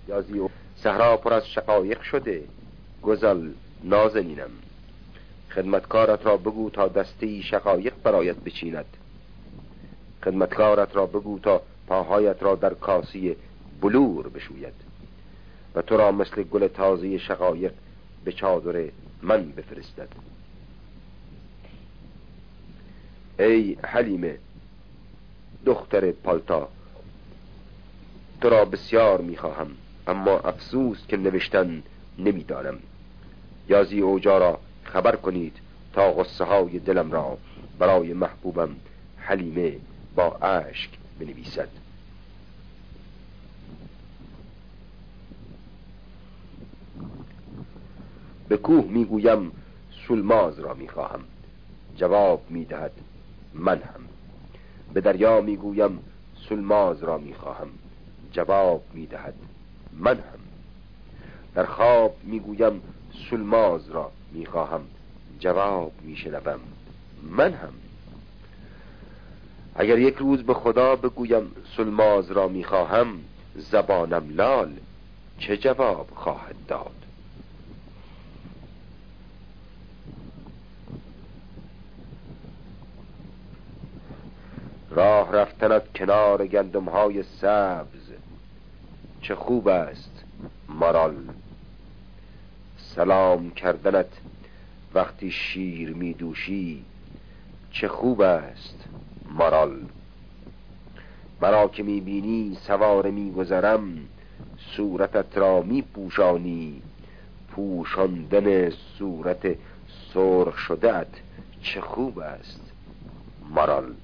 صحرا پر از شقایق شده، گزل نازنینم. خدمتکارت را بگو تا دسته شقایق برایت بچیند. خدمتکارت را بگو تا پاهایت را در کاسی بلور بشوید و تو را مثل گل تازه شقایق به چادر من بفرستد. ای حلیمه دختر پالتا، تو را بسیار میخواهم، اما افسوس که نوشتن نمیدانم. یازی اوجا را خبر کنید تا غصه های دلم را برای محبوبم حلیمه با اشک بنویسد. به کوه میگویم سولماز را میخواهم، جواب میدهد من هم. به دریا میگویم سولماز را میخواهم، جواب میدهد من هم. در خواب میگویم سولماز را میخواهم، جواب میشنوم من هم. اگر یک روز به خدا بگویم سولماز را میخواهم، زبانم لال چه جواب خواهد داد؟ راه رفتنت کنار گندم‌های سبز چه خوب است مارال. سلام کردنت وقتی شیر می دوشی چه خوب است مارال. مرا که می بینی سواره می گذرم، صورتت را می پوشانی. پوشاندن صورت سرخ شده‌ات چه خوب است مارال.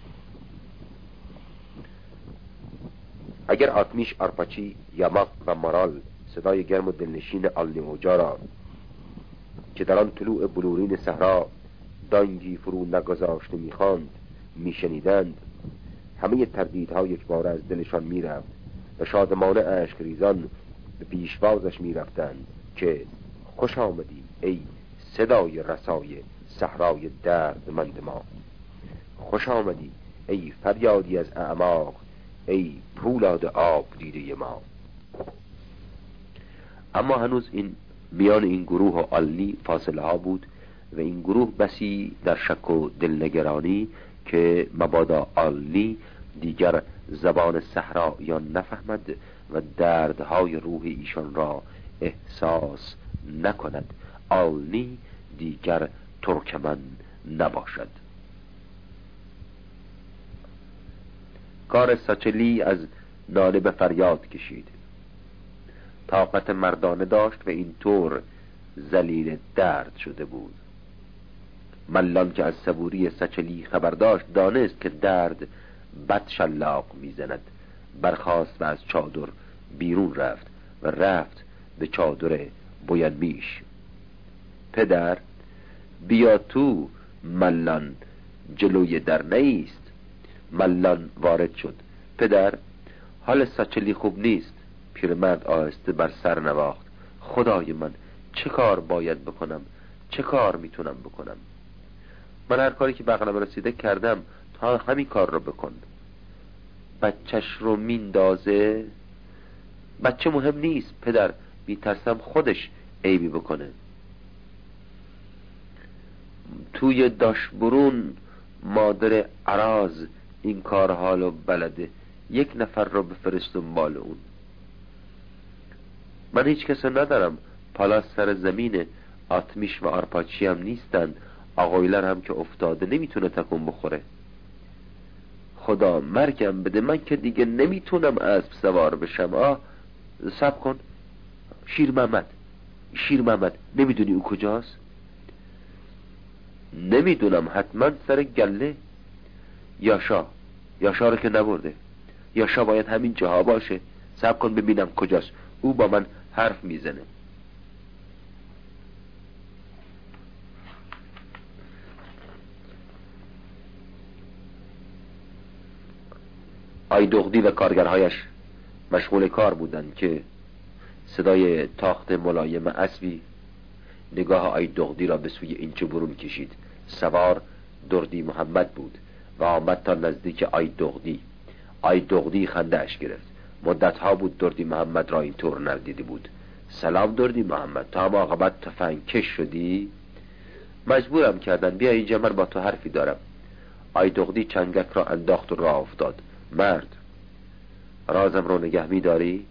اگر آتمیش، آرپاچی، یاماق و مارال صدای گرم و دلنشین آلنیموجا را که در آن طلوع بلورین صحرا دانگی فرو نگذاشته میخواند میشنیدند، همه تردیدها یک بار از دلشان میرفت و شادمانه اشک ریزان به پیشوازش میرفتند که خوش آمدی ای صدای رسای صحرای دردمند ما. خوش آمدی ای فریادی از اعماق، ای پولاد آب دیده ما. اما هنوز میان این گروه و آلنی فاصله ها بود و این گروه بسی در شک و دلنگرانی که مبادا آلنی دیگر زبان صحرا یا نفهمد و دردهای روح ایشان را احساس نکند، آلنی دیگر ترکمن نباشد. کار ساچلی از ناله به فریاد کشید. طاقت مردانه داشت و این طور ذلیل درد شده بود. ملان که از صبوری ساچلی خبر داشت دانست که درد بد شلاق میزند. برخاست و از چادر بیرون رفت و رفت به چادر بویانمیش. پدر بیا تو، ملان جلوی در نیست. ملان وارد شد. پدر حال ساچلی خوب نیست. پیرمرد آهسته بر سر نواخت. خدای من چه کار باید بکنم؟ چه کار میتونم بکنم؟ من هر کاری که به عقلم رسیده کردم، تا همین کار رو بکن. بچهش رو میندازه. بچه مهم نیست پدر، میترسم خودش عیبی بکنه. توی داشبرون مادر عراض این کار حالو بلده، یک نفر رو بفرست دنبال اون. من هیچ کس ندارم. پالاس سر زمینه، آتمیش و آرپاچی هم نیستن، آقایلر هم که افتاده نمیتونه تکون بخوره. خدا مرگم بده، من که دیگه نمیتونم اسب سوار بشم. صبر کن. شیر محمد نمیدونی او کجاست؟ نمیدونم، حتما سر گله. یاشا رو که نبرده. یاشا باید همین جاها باشه. صبر کن ببینم کجاست. او با من حرف میزنه. آی دغدی و کارگرهایش مشغول کار بودند که صدای تاخت ملایم اسبی نگاه آی دغدی را به سوی اینچه برون کشید. سوار دردی محمد بود و آمد تا نزدیک آی دغدی. آی دغدی خنده اش گرفت. مدتها بود دردی محمد را اینطور ندیده بود. سلام دردی محمد، تا هم عاقبت تفنگکش شدی؟ مجبورم کردن، بیا اینجا، من با تو حرفی دارم. آی دغدی چنگک را انداخت و راه افتاد. مرد، رازم رو نگه می داری؟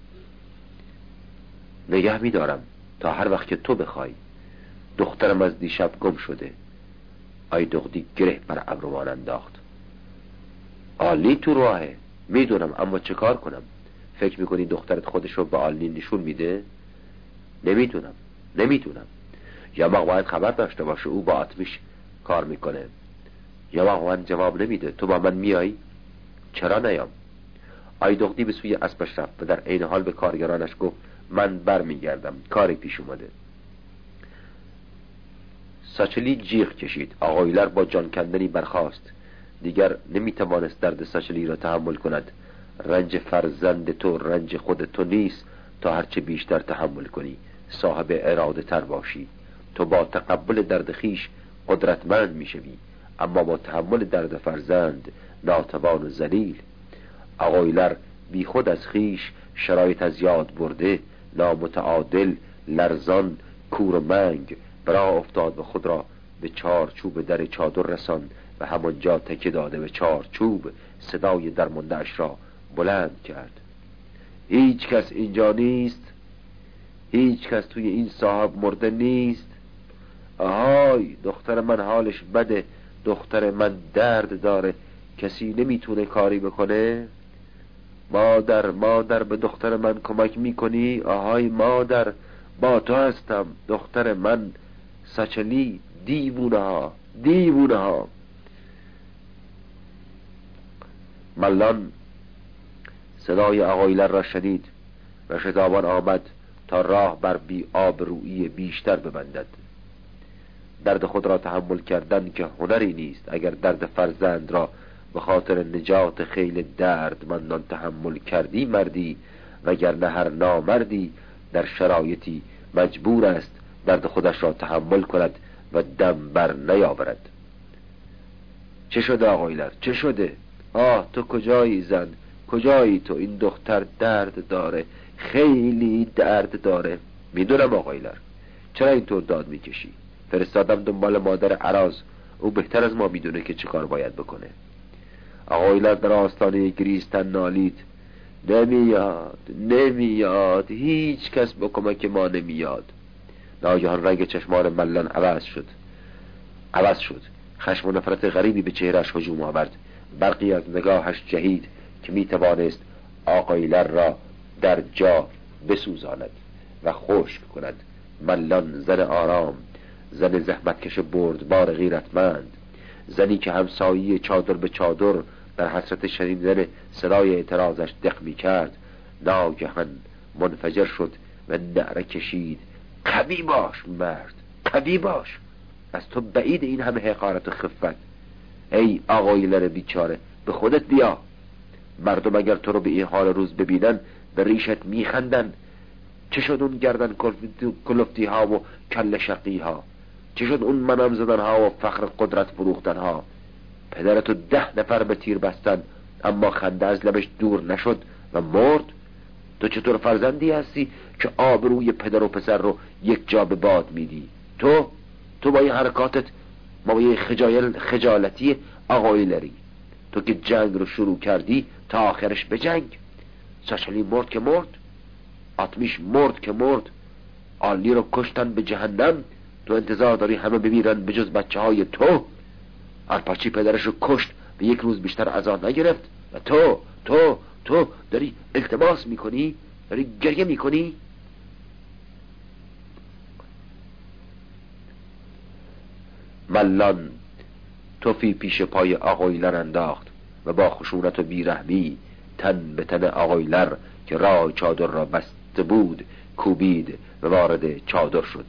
نگه می دارم تا هر وقت که تو بخوای. دخترم از دیشب گم شده. آی دغدی گره بر ابروان انداخت. آلین تو راهه، میدونم، اما چه کار کنم؟ فکر میکنی دخترت خودش رو به آلین نشون میده؟ نمیدونم. یمق باید خبر داشته باشه او با آتمیش کار میکنه. یمق من جواب نمیده. تو با من میای؟ چرا نیام؟ آی دغدی به سوی اسبش رفت و در عین حال به کارگرانش گفت من بر میگردم، کاری پیش اومده. ساچلی جیغ کشید. آقایلر با جان کندنی برخاست. دیگر نمیتوانست درد ساچلی را تحمل کند. رنج فرزند تو رنج خود تو نیست تا هرچه بیشتر تحمل کنی صاحب اراده تر باشی. تو با تقبل درد خیش قدرتمند میشوی، اما با تحمل درد فرزند ناتوان و ذلیل. آقایلر بی خود از خیش شرایط از یاد برده، نامتعادل، لرزان، کور و منگ برا افتاد و خود را به چارچوب در چادر رساند و همانجا تکیه داده به چارچوب صدای درمانده اش را بلند کرد. هیچ کس اینجا نیست؟ هیچ کس توی این صاحب مرده نیست؟ آهای، دختر من حالش بده، دختر من درد داره، کسی نمیتونه کاری بکنه؟ مادر به دختر من کمک میکنی؟ آهای مادر، با تو هستم، دختر من. ساچلی، دیوونه ها. ملان صدای آقایلر را شنید و شتابان آمد تا راه بر بی آبرویی بیشتر ببندد. درد خود را تحمل کردن که هنری نیست. اگر درد فرزند را به خاطر نجات خیل دردمندان تحمل کردی مردی، وگرنه هر نامردی در شرایطی مجبور است درد خودش را تحمل کند و دم بر نیاورد. چه شده آقایلر؟ چه شده؟ تو کجایی زن؟ کجایی تو؟ این دختر درد داره، خیلی درد داره. میدونم آقایلر. چرا اینطور داد میکشی؟ فرستادم دنبال مادر عراض، او بهتر از ما میدونه که چه کار باید بکنه. آقایلر در آستانه گریستن نالید. نمیاد، هیچ کس به کمک ما نمیاد. ناگهان رنگ چشمان ملان عوض شد. خشم و نفرت غریبی به چهرهش هجوم آورد. برقی از نگاهش جهید که میتوانست آقایلر را در جا بسوزاند و خشک کند. ملان زن آرام، زن زحمتکش بردبار غیرتمند، زنی که همسایی چادر به چادر در حسرت شنیدن صدای اعتراضش دق می کرد، ناگهان منفجر شد و نعره کشید. قوی باش مرد، قوی باش، از تو بعید این همه حقارت و خفت. ای آقایلر بیچاره، به خودت بیا. مردم اگر تو رو به این حال روز ببینن به ریشت میخندن. چه شد اون گردن کلفتی ها و کل شقی ها؟ چه شد اون منم زدن ها و فخر قدرت فروختن ها؟ پدرتو 10 نفر به تیر بستن اما خنده از لبش دور نشد و مرد. تو چطور فرزندی هستی که آبروی پدر و پسر رو یک جا به باد میدی؟ تو با این حرکاتت ما با یه خجالتی آقایلری. تو که جنگ رو شروع کردی تا آخرش به جنگ. ساچلی مرد که مرد، آتمیش مرد که مرد، آلی رو کشتن به جهنم. تو انتظار داری همه بمیرن به جز بچه های تو؟ آرپاچی پدرش رو کشت به 1 روز بیشتر از آن نگرفت و تو داری التماس میکنی؟ داری گریه میکنی؟ ملان توفی پیش پای آقایلر انداخت و با خشونت و بیرحمی تن به تن آقایلر که راه چادر را بسته بود کوبید و وارد چادر شد.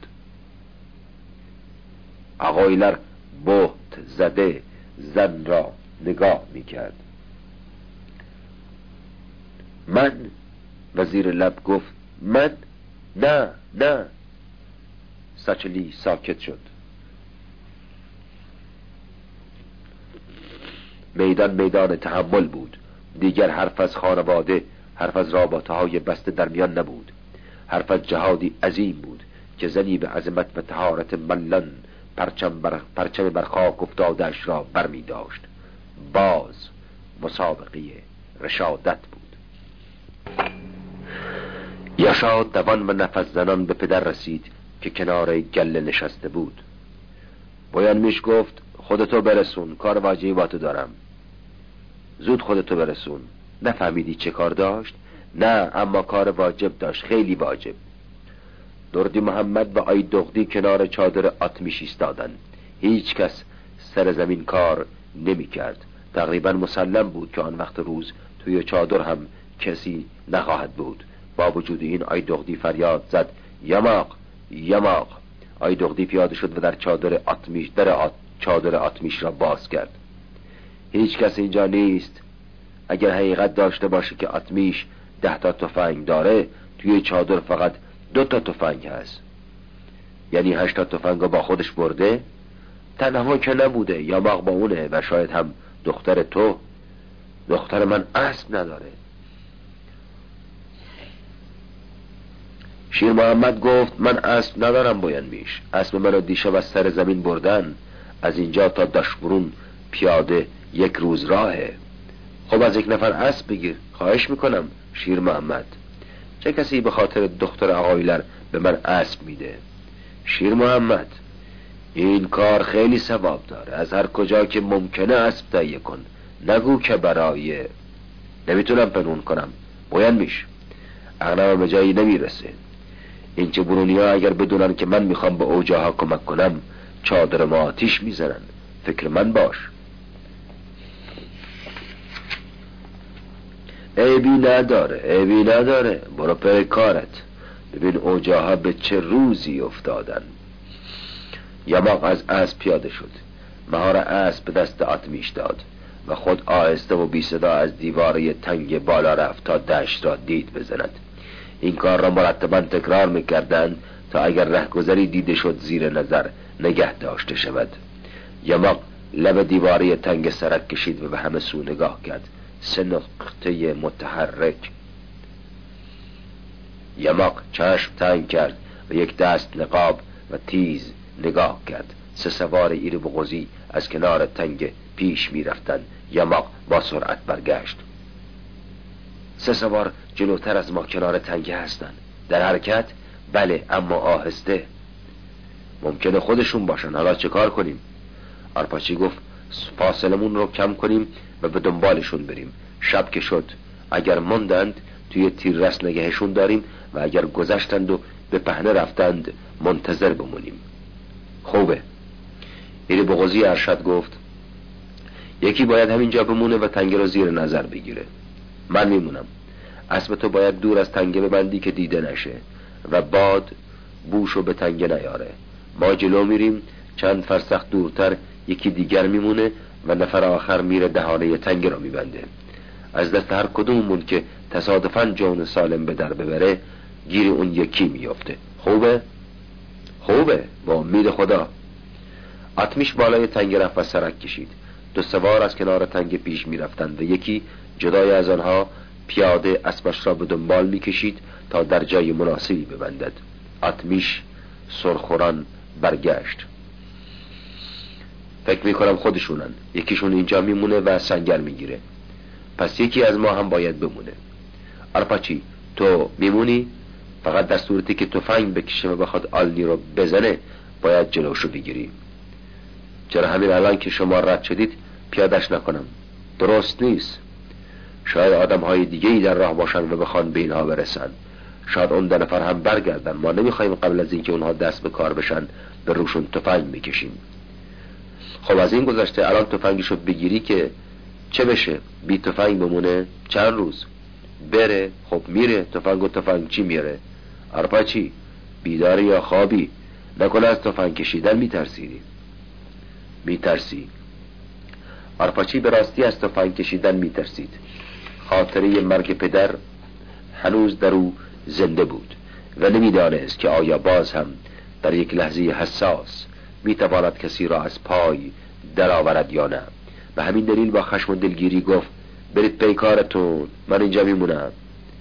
آقایلر بهت زده زن را نگاه میکرد. من؟ وزیر لب گفت من؟ نه. ساچلی ساکت شد. میدان تحمل بود. دیگر حرف از خانواده، حرف از رابطه های بسته در میان نبود. حرف از جهادی عظیم بود که زنی به عظمت و طهارت ملان پرچم بر خاک افتاده‌اش را برمی داشت. باز مسابقه رشادت بود. یاشا دوان و نفس زنان به پدر رسید که کنار گله نشسته بود. بویانمیش گفت خودتو برسون، کار واجبی با تو دارم. زود خودتو برسون. نفهمیدی چه کار داشت؟ نه، اما کار واجب داشت، خیلی واجب. دردی محمد و آی دغدی کنار چادر آتمیش ایستادند. هیچ کس سر زمین کار نمی کرد. تقریبا مسلم بود که آن وقت روز توی چادر هم کسی نخواهد بود. با وجود این آی دغدی فریاد زد یماق یماق. آی دغدی پیاده شد و در چادر آتمیش را باز کرد. هیچ کس اینجا نیست. اگر حقیقت داشته باشه که آتمیش 10 تا تفنگ داره، توی چادر فقط 2 تا تفنگ هست. یعنی 8 تا تفنگ با خودش برده. تنها که نبوده، یماق با اونه و شاید هم دختر تو. دختر من اسب نداره. شیر محمد گفت من اسب ندارم بویانمیش. اسب من رو دیشب از سر زمین بردن. از اینجا تا دشبرون پیاده 1 روز راهه. خب از 1 نفر اسب بگیر، خواهش میکنم شیر محمد. چه کسی به خاطر دختر آقایلر به من اسب میده؟ شیر محمد این کار خیلی ثواب داره. از هر کجا که ممکنه اسب تهیه کن. نگو که برای نمیتونم پنهون کنم بویانمیش. اغنبم به جایی نمیرسه. این چبرونی ها اگر بدونن که من میخوام به اوجاها کمک کنم، چادر ما آتیش میزنن. فکر من باش. عیبی نداره. برو پر کارت. ببین اوجاها به چه روزی افتادن. یماق از اسب پیاده شد. مهار اسب به دست آتمیش داد و خود آهسته و بی صدا از دیواره تنگ بالا رفت تا دشت را دید بزند. این کار را مرتبا تکرار میکردند تا اگر رهگذری دیده شد زیر نظر نگه داشته شود. یماق لب دیواره تنگ سرک کشید و به همه سو نگاه کرد. 3 نقطه متحرک. یماق چشم تنگ کرد و 1 دست نقاب و تیز نگاه کرد. 3 سوار ایره بغزی از کنار تنگ پیش می رفتند. یماق با سرعت برگشت. 3 سوار جلوتر از ما کنار تنگه هستند. در حرکت؟ بله، اما آهسته. ممکنه خودشون باشن. حالا چه کار کنیم؟ آرپاچی گفت فاصلمون رو کم کنیم و به دنبالشون بریم. شب که شد، اگر ماندند توی تیررس نگهشون داریم و اگر گذشتند و به پهنه رفتند منتظر بمونیم. خوبه. ایره بغزی ارشد گفت یکی باید همینجا بمونه و تنگه رو زیر نظر بگیره. من میمونم. اسب تو باید دور از تنگه ببندی که دیده نشه و باد بوشو به تنگه نیاره. ما جلو میریم. چند فرسخ دورتر یکی دیگر میمونه و نفر آخر میره دهانه تنگه رو میبنده. از دست هر کدوممون که تصادفاً جان سالم به در ببره گیر اون یکی میافته. خوبه؟ با امید خدا. آتمیش بالای تنگه رفت و سرک کشید. 2 سوار از کنار تنگه پیش میرفتند و یکی جدای از آنها پیاده اسبش را به دنبال میکشید تا در جای مناسبی ببندد. آتمیش سرخوران برگشت. فکر میکنم خودشونن. یکیشون اینجا میمونه و سنگر میگیره. پس یکی از ما هم باید بمونه. آرپاچی تو میمونی؟ فقط در صورتی که تفنگ بکشه و بخواد آلنی رو بزنه باید جلوشو بگیری. چرا همین الان که شما رد شدید پیادش نکنم؟ درست نیست. شاید آدم های دیگه ای در راه باشن و بخوان به اینها برسن. شاید اون 2 نفر هم برگردن. ما نمیخوایم قبل از اینکه اونها دست به کار بشن به روشون تفنگ میکشیم. خب از این گذشته الان تفنگشو بگیری که چه بشه؟ بی تفنگ بمونه چند روز؟ بره. خب میره. تفنگ چی میره؟ آرپاچی بیداری یا خوابی؟ نکنه از تفنگ کشیدن میترسی؟ آرپاچی به راستی از تفنگ کشیدن میترسید. خاطره مرگ پدر هنوز در او زنده بود و نمیدانست که آیا باز هم در یک لحظه حساس میتواند کسی را از پای درآورد یا نه. به همین دلیل با خشم و دلگیری گفت برید پی کارتون، من اینجا میمونم.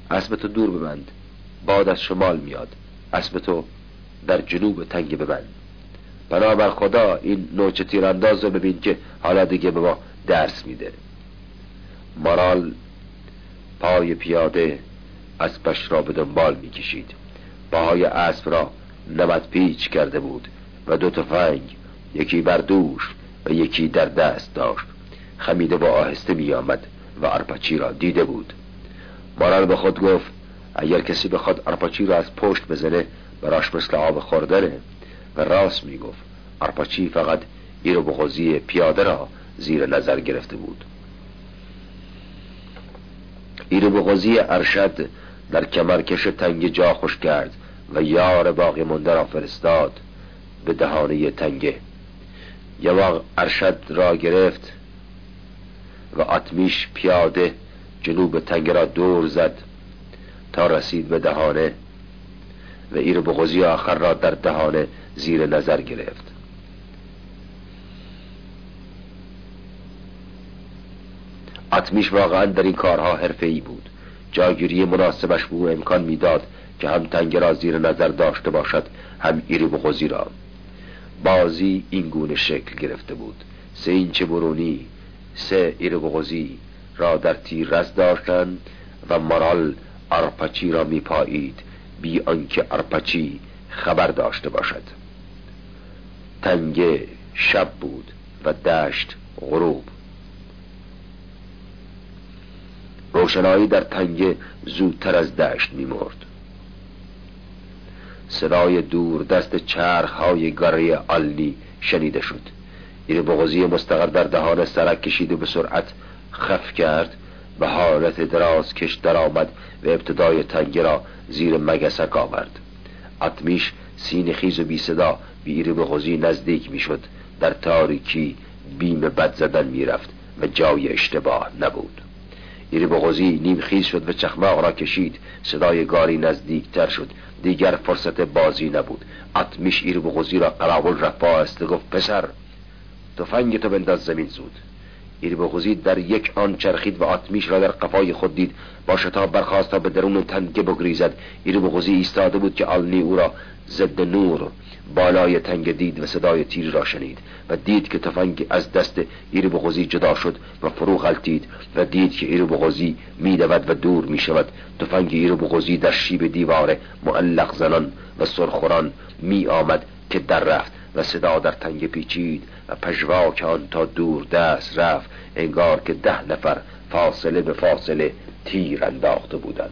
اسب تو دور ببند، باد از شمال میاد، اسب تو در جنوب تنگ ببند. بنابر خدا این نوچه تیرانداز رو ببین که حالا دیگه به ما درس میده. مارال پای پیاده اسبش را به دنبال میکشید. پاهای اسب را نمد پیچ کرده بود و 2 تفنگ، یکی بر دوش و یکی در دست داشت. خمیده و آهسته می آمد و آرپاچی را دیده بود. مارال به خود گفت اگر کسی بخواد آرپاچی را از پشت بزنه براش مثل آب خوردنه. و راست می گفت. آرپاچی فقط ایروبغوزی پیاده را زیر نظر گرفته بود. ایروبغوزی ارشد در کمرکش تنگ جا خوش کرد و یار باقی مونده را فرستاد به دهانه تنگه. یواق ارشد را گرفت و آتمیش پیاده جنوب تنگه را دور زد تا رسید به دهانه و ایروبغوزی آخر را در دهانه زیر نظر گرفت. آتمیش واقعا در این کارها حرفه‌ای بود. جاگیری مناسبش به او امکان میداد که هم تنگه را زیر نظر داشته باشد هم ایروبغوزی را. بازی این گونه شکل گرفته بود: 3 اینچ برونی 3 ایروبغوزی را در تیررس داشتند و مارال آرپاچی را میپایید بی آنکه آرپاچی خبر داشته باشد. تنگه شب بود و دشت غروب. روشنایی در تنگه زودتر از دشت می‌مرد. صدای دور دست چرخ‌های گاره آلنی شنیده شد. ایروبغوزی مستقر در دهان سرک کشید و به سرعت خف کرد. به حالت دراز کش در آمد و ابتدای تنگه را زیر مگسک آورد. آتمیش سینه خیز و بی صدا به ایروبغوزی نزدیک میشد. در تاریکی بیم بد زدن میرفت و جای اشتباه نبود. ایروبغوزی نیم خیز شد و چخماق را کشید. صدای گاری نزدیکتر شد. دیگر فرصت بازی نبود. آتمیش ایروبغوزی را قراول رفا است و گفت پسر تفنگ تو بنداز زمین زود. ایروبغوزی در یک آن چرخید و آتمیش را در قفای خود دید. با شتاب برخاست تا به درون تنگه بگریزد. ایروبغوزی ایستاده بود که آلنی او را ضد نور بالای تنگه دید و صدای تیر را شنید و دید که تفنگ از دست ایروبغوزی جدا شد و فرو غلتید و دید که ایروبغوزی میدود و دور میشود. تفنگ ایروبغوزی در شیب دیوار معلق زنان و سرخوران می آمد که در رفت و صدا در تنگه پیچید و پژواک آن تا دور دست رفت، انگار که 10 نفر فاصله به فاصله تیر انداخته بودند.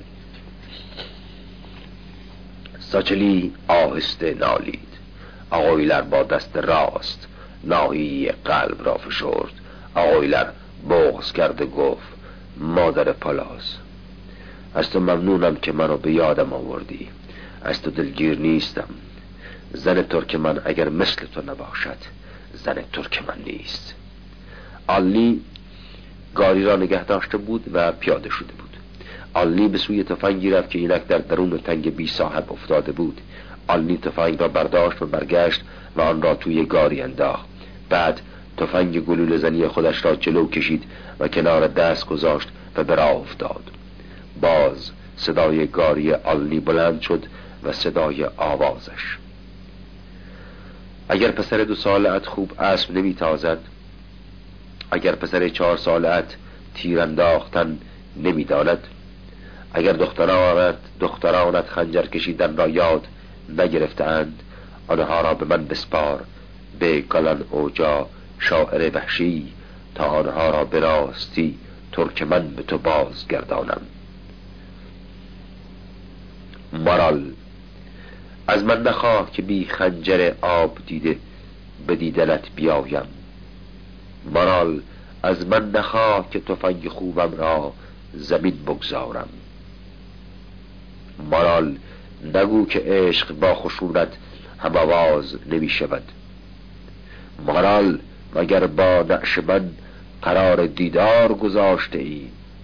ساچلی آهسته نالید. آقایلر با دست راست ناحیه قلب را فشرد. آقایلر بغض کرد و گفت مادر پالاس، از تو ممنونم که منو به یادم آوردی. از تو دلگیر نیستم. زن ترکمن اگر مثل تو نباشد زن ترکمن نیست. آلنی گاری را نگه داشته بود و پیاده شده بود. آلنی به سوی تفنگی رفت که اینک در درون تنگ بی صاحب افتاده بود. آلنی تفنگ را برداشت و برگشت و آن را توی گاری انداخت. بعد تفنگ گلوله زنی خودش را جلو کشید و کنار دست گذاشت و به راه افتاد. باز صدای گاری آلنی بلند شد و صدای آوازش. اگر پسر 2 ساله‌ات خوب اسب نمیتازد، اگر پسر 4 ساله‌ات تیر انداختن نمیداند، اگر دخترانت خنجر کشیدن را یاد نگرفتند، آنها را به من بسپار، به گلان اوجا شاعر وحشی، تا آنها را به راستی ترکمن به تو بازگردانم. مارال، از من نخواه که بی خنجر آب دیده به دیدنت بیایم. مارال، از من نخواه که تفنگ خوبم را زمین بگذارم. مارال، نگو که عشق با خشونت هم آواز نمی شود. مارال، مگر با نعش من قرار دیدار گذاشته ای؟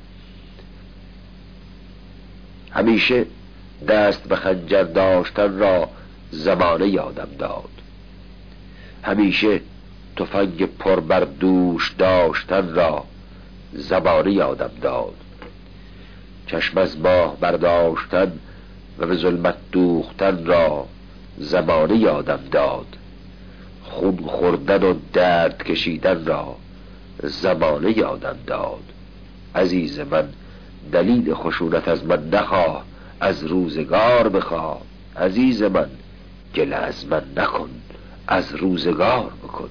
همیشه دست به خنجر داشتن را زمانه یادم داد. همیشه تفنگ پر بر دوش داشتن را زبانه یادم داد. چشم از ماه برداشتن و به ظلمت دوختن را زمانه یادم داد، خون خوردن و درد کشیدن را زمانه یادم داد. عزیز من دلیل خشونت از من نخواه، از روزگار بخواه. عزیز من گله از من نکن، از روزگار بکن.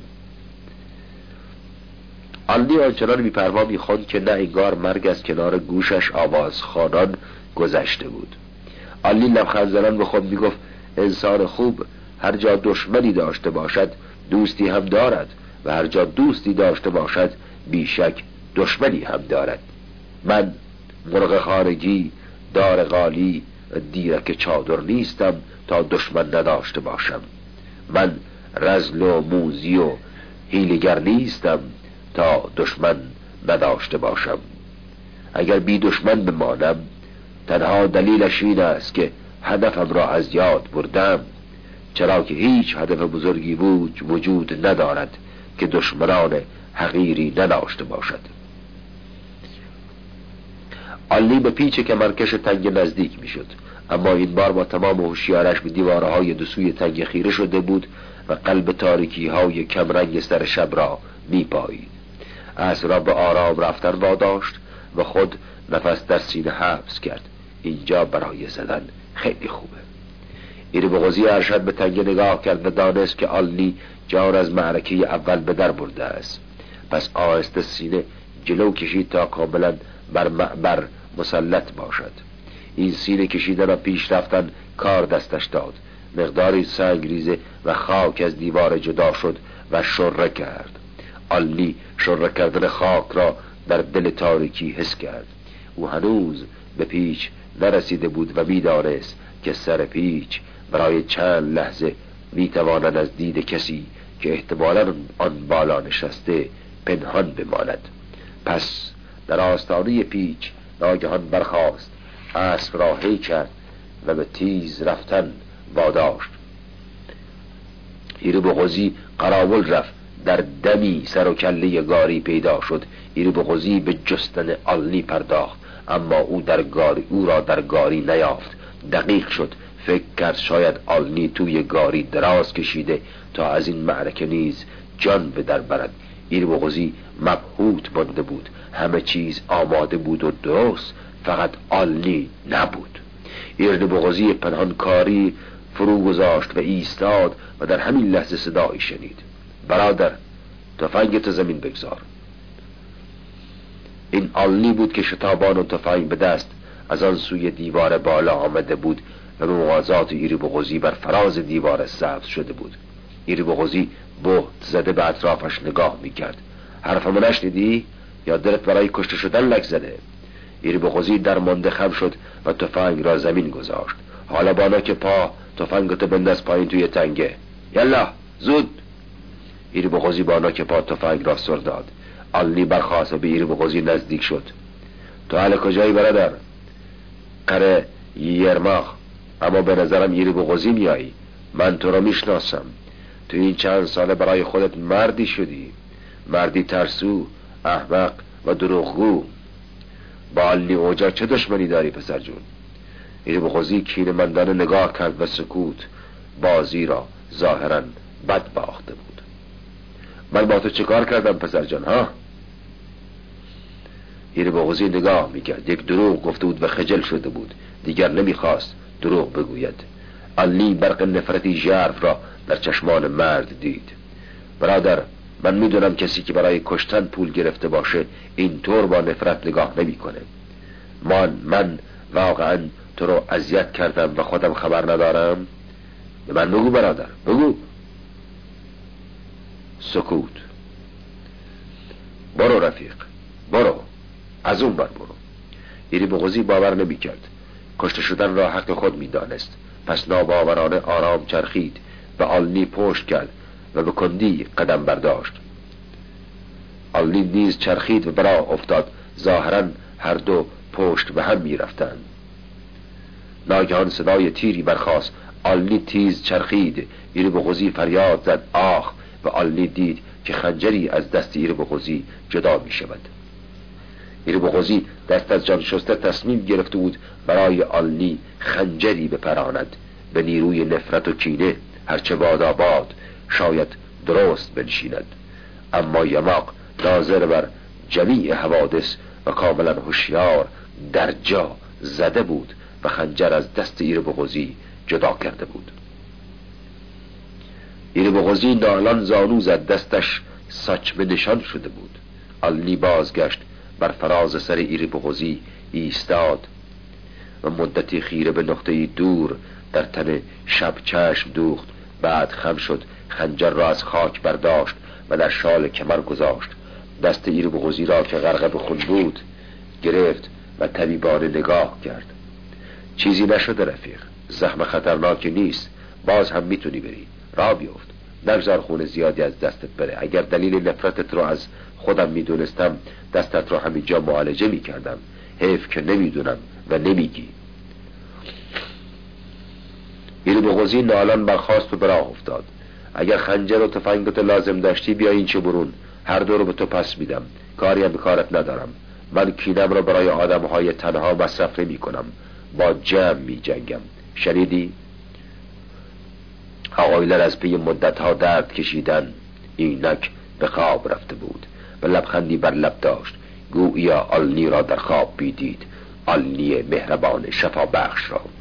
آلنی آنچنان بی‌پروا می‌خواند که نه انگار مرگ از کنار گوشش آوازخوانان گذشته بود. آلنی لبخند زنان به خود میگفت انسان خوب هر جا دشمنی داشته باشد دوستی هم دارد و هر جا دوستی داشته باشد بیشک دشمنی هم دارد. من مرغ خارجی، دار قالی، دیرک چادر نیستم تا دشمن نداشته باشم. من رذل و موذی و حیله‌گر نیستم تا دشمن نداشته باشم. اگر بی دشمن بمانم تنها دلیلش این است که هدفم را از یاد بردم، چرا که هیچ هدف بزرگی وجود ندارد که دشمنان حقیری نداشته باشد. آلنی به پیچ کمرکش تنگ نزدیک میشد، اما این بار با تمام هوشیارش به دیوارهای دو سوی تنگ خیره شده بود و قلب تاریکی های کمرنگ سر شب را میپایید. اسب را به آرام رفتن واداشت و خود نفس در سینه حبس کرد. اینجا برای زدن خیلی خوبه. ایربغزی ارشد به تنگ نگاه کرد و دانست که آلنی جان از معرکه اول به در برده است. پس آهسته سینه جلو کشید تا کاملا بر مسلط باشد. این سینه کشیدن و پیش رفتن کار دستش داد. مقداری سنگ ریزه و خاک از دیوار جدا شد و شره کرد. آلنی شره کردن خاک را در دل تاریکی حس کرد. او هنوز به پیچ نرسیده بود و می‌دانست که سر پیچ برای چند لحظه میتواند از دید کسی که احتمالاً آن بالا نشسته پنهان بماند. پس در آستانه پیچ ناگهان برخاست، اسب را هی کرد و به تیز رفتن واداشت. ایربغزی قراول رفت. در دمی سر و کله گاری پیدا شد. ایربغزی به جستن آلنی پرداخت، اما او را در گاری نیافت. دقیق شد، فکر کرد شاید آلنی توی گاری دراز کشیده تا از این معرکه نیز جان به در برد. ایربغزی مبهوت مانده بود. همه چیز آماده بود و درست، فقط آلنی نبود. ایربغزی پنهانکاری فرو گذاشت و ایستاد و در همین لحظه صدایی شنید. برادر، تفنگت زمین بگذار. این آلنی بود که شتابان و تفنگ به دست از آن سوی دیوار بالا آمده بود و به موازات ایربغزی بر فراز دیوار سبز شده بود. ایربغزی بهت زده به اطرافش نگاه میکرد. حرفمو نشنیدی؟ یا دلت برای کشته شدن لک زده؟ ایربغزی درمانده خم شد و تفنگ را زمین گذاشت. حالا بالا که پا تفنگتو بنداز پایین توی تنگه. یلا زود. ایربغزی بالا که پا تفنگ را سر داد. آلنی برخاست و به ایربغزی نزدیک شد. تو حال کجایی برادر؟ قره یرماخ. اما به نظرم ایربغزی میایی. من تو را میشناسم. تو این چند ساله برای خودت مردی شدی، مردی ترسو، احمق و دروغگو. با آلنی اوجا چه دشمنی داری پسر جون؟ ایربغزی کینه‌مندانه نگاه کرد و سکوت. بازی را ظاهرا بد باخته بود. من با تو چه کار کردم پسر جان ها؟ ایربغزی نگاه میکرد. یک دروغ گفته بود و خجل شده بود. دیگر نمیخواست دروغ بگوید. آلنی برق نفرتی ژرف را در چشمان مرد دید. برادر، من میدونم کسی که برای کشتن پول گرفته باشه اینطور با نفرت نگاه نمیکنه. من واقعا تو رو اذیت کردم و خودم خبر ندارم؟ به من بگو برادر، بگو. سکوت. برو رفیق، برو، از اون بر برو. ایربغزی باور نمیکرد. کشته شدن را حق خود میدانست. پس ناباورانه آرام چرخید و آلنی پشت کرد و به کندی قدم برداشت. آلنی نیز چرخید و برا افتاد. ظاهرا هر دو پشت به هم می رفتند. ناگهان صدای تیری برخاست. آلنی تیز چرخید. ایربغزی فریاد زد آخ، و آلنی دید که خنجری از دست ایربغزی جدا می شود. ایربغزی دست از جان شسته تصمیم گرفته بود برای آلنی خنجری بپراند به نیروی نفرت و کینه، هرچه باد شاید درست بنشیند. اما یماق ناظر بر جمیع حوادث و کاملا هوشیار در جا زده بود و خنجر از دست ایربغزی جدا کرده بود. ایربغزی نالان زانو زد، دستش ساچمه نشان شده بود. آلنی بازگشت، بر فراز سر ایربغزی ایستاد و مدتی خیره به نقطه دور در تن شب چشم دوخت. بعد خم شد، خنجر را از خاک برداشت و در شال کمر گذاشت. دست ایربغزی را که غرق به خون بود گرفت و طبیبانه نگاه کرد. چیزی نشده رفیق، زخم خطرناکی نیست، باز هم میتونی بری، راه بیفت، نگذار خون زیادی از دستت بره. اگر دلیل نفرتت رو از خودم میدونستم دستت رو همینجا معالجه میکردم، حیف که نمیدونم و نمیگی. ایربغزی نالان برخاست و به راه افتاد. اگر خنجر و تفنگت لازم داشتی بیا این چه برون، هر دو رو به تو پس میدم، کاری هم به کارت ندارم. من کینم رو برای آدمهای تنها مصرف نمی کنم، با جمع می جنگم. شنیدی؟ آقایلر از پی مدتها درد کشیدن اینک به خواب رفته بود و لبخندی بر لب داشت، گویا آلنی را در خواب بیدید، آلنی مهربان شفا بخش را.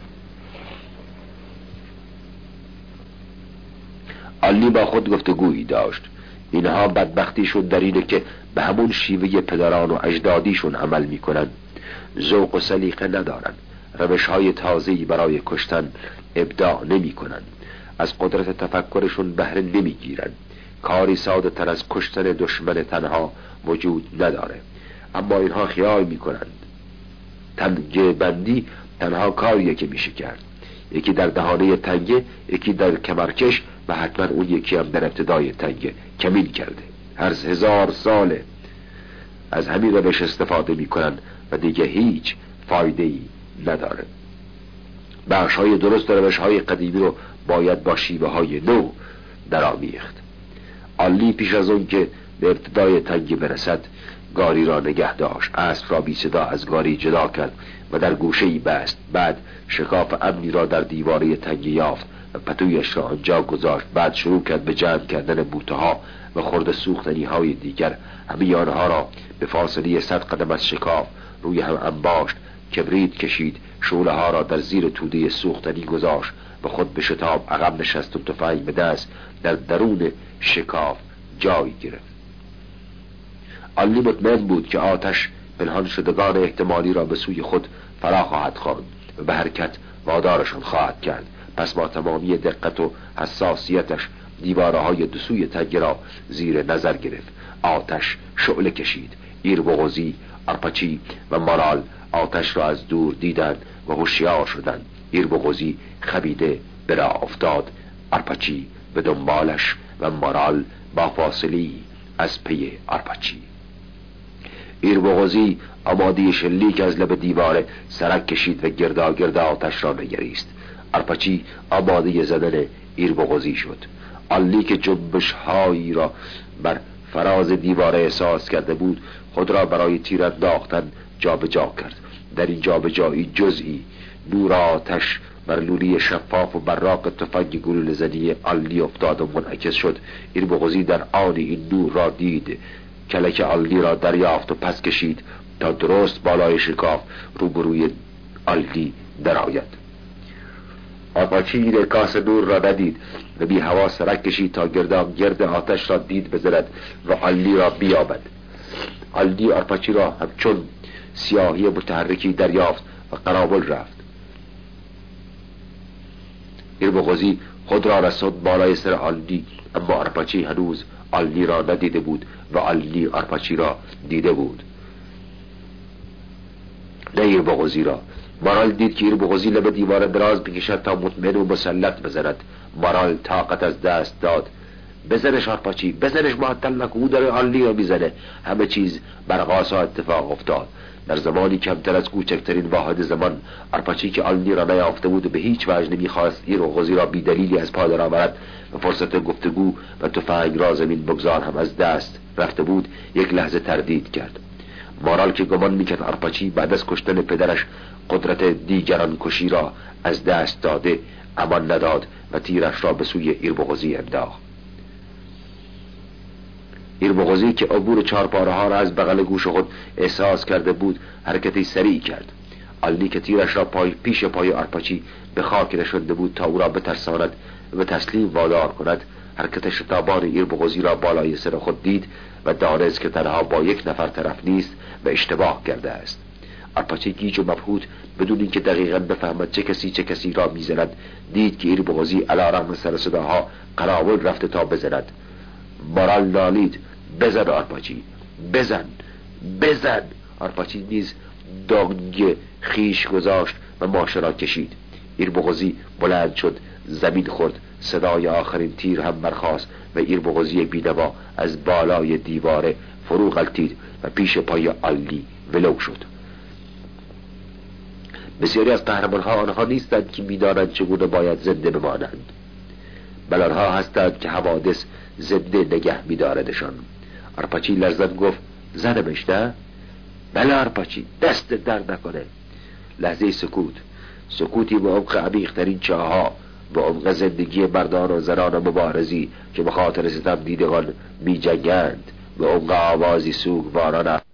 آلنی با خود گفتگویی داشت. اینها بدبختیشون در اینه که به همون شیوه پدران و اجدادیشون عمل میکنن، ذوق و سلیقه ندارن، روشهای تازه‌ای برای کشتن ابداع نمیکنن، از قدرت تفکرشون بهره نمیگیرن. کاری ساده تر از کشتن دشمن تنها وجود نداره، اما اینها خیال میکنند تنگه بندی تنها کاریه که میشه کرد. یکی در دهانه تنگه، یکی در کمرکش و حتما اون یکی هم در ابتدای تنگه کمین کرده. هر 1000 ساله از همین روش استفاده میکنن و دیگه هیچ فایده‌ای نداره. بخش‌های درست روش‌های قدیمی رو باید با شیوه‌های نو درآمیخت. آلنی پیش از اون که به ابتدای تنگه برسد گاری را نگه داشت، اسب را بی صدا از گاری جدا کرد و در گوشه‌ای بست. بعد شکاف امنی را در دیواره تنگه یافت و پتویش را آنجا گذاشت. بعد شروع کرد به جمع کردن بوته‌ها و خرده سوختنی‌های دیگر. همه آنها را به فاصله 100 قدم از شکاف روی هم انباشت. کبریت کشید، شعله ها را در زیر توده سوختنی گذاشت و خود به شتاب عقب نشست و تفنگ به دست در درون شکاف جای گرفت. آلنی مطمئن بود که آتش پنهان شدگان احتمالی را به سوی خود فرا خواهد خواند و به حرکت وادارشان خواهد کرد. پس با تمامی دقت و حساسیتش دیوارهای دو سوی تنگه را زیر نظر گرفت. آتش شعله کشید. ایربغزی، آرپاچی و مارال آتش را از دور دیدند و هوشیار شدند. ایربغزی خبیده به راه افتاد، آرپاچی به دنبالش و مارال با فاصله از پی آرپاچی. ایربغزی آماده شلیک از لب دیواره سرک کشید و گرد آتش را نگریست. آرپاچی آماده زدن ایربغزی شد. آلنی که جنبش هایی را بر فراز دیواره احساس کرده بود خود را برای تیر انداختن جابجا کرد. در این جابجایی جزئی نور آتش بر لولی شفاف و براق تفنگ گلوله زنی آلنی افتاد و منعکس شد. ایربغزی در آن این نور را دید، کلک آلنی را دریافت و پس کشید تا درست بالای شکاف روبروی آلنی درآید. آرپاچی این انعکاس نور را ندید و بی حواس سرک کشید تا گرد آتش را دید بزند و آلنی را بیابد. آلنی آرپاچی را همچون سیاهی متحرکی دریافت و قرابل رفت. ایربغزی خود را رساند بالای سر آلنی، اما آرپاچی هنوز آلنی را ندیده بود و آلنی آرپاچی را دیده بود، نه ایربغزی را. مارال دید که ایربغزی لب دیوار دراز بکشد تا مطمئن و مسلط بزند. مارال طاقت از دست داد. بزنش آرپاچی، بزنش، معطل نکن، او داره آلنی را میزنه. همه چیز برقاسا اتفاق افتاد. در زمانی کمتر از کوچکترین واحد زمان آرپاچی که آلنی را نیافته بود و به هیچ وجه نمیخواست ایربغزی را بی دلیلی از پا درآورد و فرصت گفتگو و تفنگ را زمین بگذار هم از دست رفته بود، یک لحظه تردید کرد. مارال که گمان میکرد آرپاچی بعد از کشتن پدرش قدرت دیگران کشی را از دست داده، امان نداد و تیرش را به سوی ایربغزی انداخت. ایربغزی که عبور چارپاره ها را از بغل گوش خود احساس کرده بود حرکتی سریع کرد. آلنی که تیرش را پیش پای آرپاچی به خاک نشانده بود تا او را بترساند و تسلیم وادار کند، حرکت شتابان ایربغزی را بالای سر خود دید و دانست که تنها با یک نفر طرف نیست و اشتباه کرده است. آرپاچی گیج و مبهوت بدون اینکه دقیقاً بفهمد چه کسی را میزند، دید که ایربغزی علیرغم سر صداها قراول رفته تا بزند. مارال نالید: بزن آرپاچی، بزن، بزن! آرپاچی نیز دانگ خیش گذاشت و ماشه را کشید. ایربغزی بلند شد، زمین خورد، صدای آخرین تیر هم برخاست و ایربغزی بینوا از بالای دیواره فرو غلتید و پیش پای آلنی ولو شد. بسیاری از قهرمان‌ها آنها نیستند که می‌دانند چگونه باید زنده بمانند، بل آنها هستند که حوادث زنده نگه می‌داردشان. آرپاچی لرزان گفت: زنمش نه؟ بله آرپاچی، دست در نکنه. لحظه سکوتی به عمق عمیق‌ترین چاه‌ها، به عمق زندگی مردان و زنان مبارزی که به خاطر ستم دیدگان می جنگند، به عمق آوازی سوگواران